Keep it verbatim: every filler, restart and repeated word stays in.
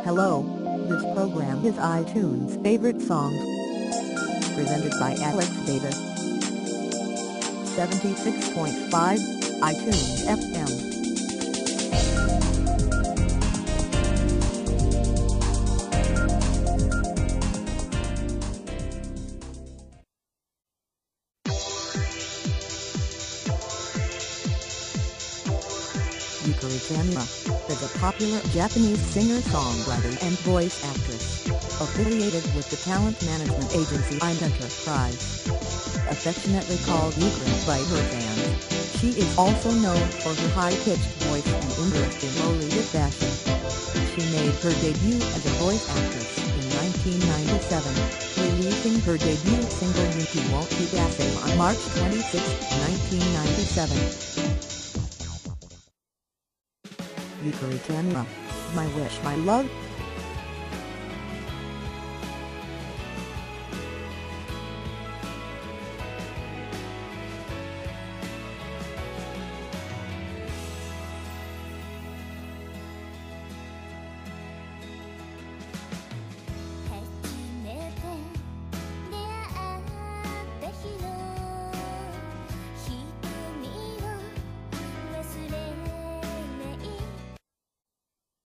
Hello, this program is iTunes Favorite Songs. Presented by Alex Davis. seventy-six point five, iTunes F M. Yukari Tamura is a popular Japanese singer-songwriter and voice actress, affiliated with the talent management agency I Enterprise. Affectionately called Yukari by her fans, she is also known for her high-pitched voice and interest in Lolita fashion. She made her debut as a voice actress in nineteen ninety-seven, releasing her debut single Yuki wo Kudasai on March twenty-sixth, nineteen ninety-seven. Yukari Tamura, My Wish My Love.